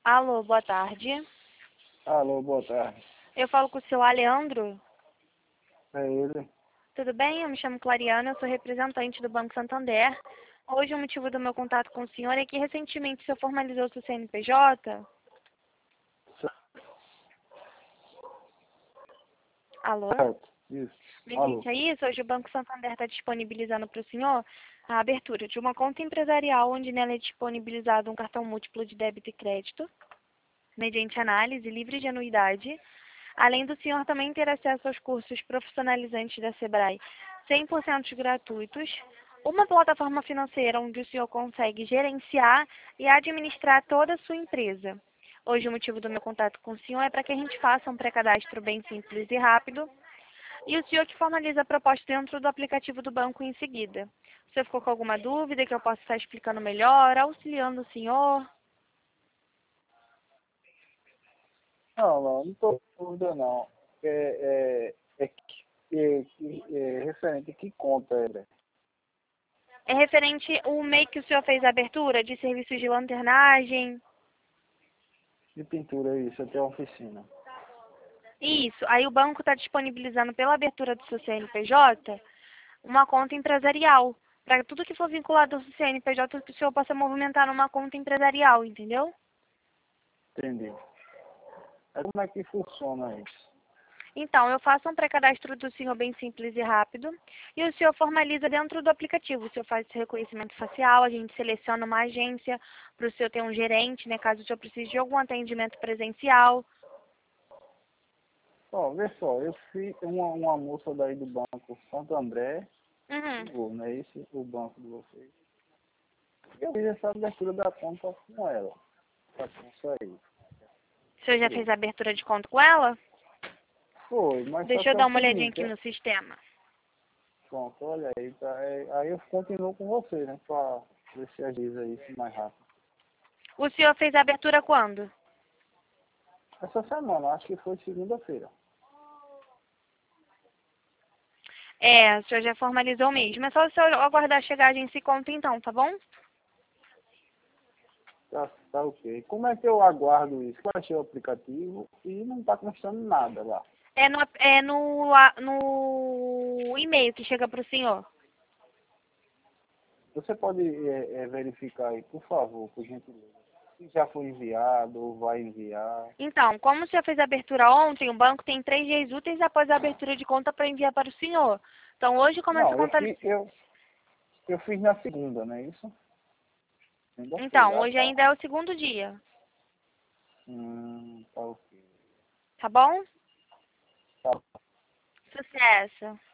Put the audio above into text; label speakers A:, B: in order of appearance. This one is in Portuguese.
A: Alô, boa tarde.
B: Alô, boa tarde.
A: Eu falo com o seu Leandro.
B: É ele?
A: Tudo bem? Eu me chamo Clariana, eu sou representante do Banco Santander. Hoje o motivo do meu contato com o senhor é que recentemente o senhor formalizou seu CNPJ. Alô?
B: Certo, isso. Alô.
A: Mediante a isso, hoje o Banco Santander está disponibilizando para o senhor a abertura de uma conta empresarial onde nela é disponibilizado um cartão múltiplo de débito e crédito, mediante análise livre de anuidade, além do senhor também ter acesso aos cursos profissionalizantes da Sebrae 100% gratuitos, uma plataforma financeira onde o senhor consegue gerenciar e administrar toda a sua empresa. Hoje o motivo do meu contato com o senhor é para que a gente faça um pré-cadastro bem simples e rápido, e o senhor que formaliza a proposta dentro do aplicativo do banco em seguida. O senhor ficou com alguma dúvida que eu possa estar explicando melhor, auxiliando o senhor?
B: Não estou com dúvida não. É referente a que conta é?
A: É referente ao MEI que o senhor fez a abertura de serviços de lanternagem.
B: De pintura, isso, até a oficina.
A: Isso. Aí o banco está disponibilizando pela abertura do seu CNPJ uma conta empresarial. Para tudo que for vinculado ao seu CNPJ, que o senhor possa movimentar numa conta empresarial, entendeu?
B: Entendi. Como é que funciona isso?
A: Então, eu faço um pré-cadastro do senhor bem simples e rápido e o senhor formaliza dentro do aplicativo. O senhor faz esse reconhecimento facial, a gente seleciona uma agência para o senhor ter um gerente, né, caso o senhor precise de algum atendimento presencial.
B: Ó, vê só, eu fiz uma moça daí do Banco Santo André,
A: Uhum.
B: ligou, não é esse o banco de vocês? Eu fiz essa abertura da conta com ela. Tá com isso aí.
A: O senhor já fez a abertura de conta com ela?
B: Foi, mas só
A: Deixa eu
B: que é
A: dar
B: o
A: uma olhadinha
B: seguinte,
A: aqui no sistema.
B: pronto, olha aí, tá, aí eu continuo com você, né, pra ver se agiliza isso mais rápido.
A: O senhor fez a abertura quando?
B: Essa semana, acho que foi segunda-feira.
A: É, o senhor já formalizou mesmo. É só o senhor aguardar a chegagem desse conta então, tá bom?
B: Tá ok. Como é que eu aguardo isso? Eu achei o aplicativo e não tá constando nada lá.
A: É no e-mail que chega para o senhor.
B: Você pode verificar aí, por favor, por gentileza, se já foi enviado ou vai enviar.
A: Então, como o senhor fez a abertura ontem, o banco tem 3 dias úteis após a abertura de conta para enviar para o senhor. Então, hoje, como essa
B: Não,
A: conta...
B: eu fiz na segunda, não é isso?
A: Então,
B: Segunda-feira,
A: hoje
B: tá.
A: ainda é o segundo dia,
B: Tá ok.
A: tá bom?
B: Tá.
A: Sucesso!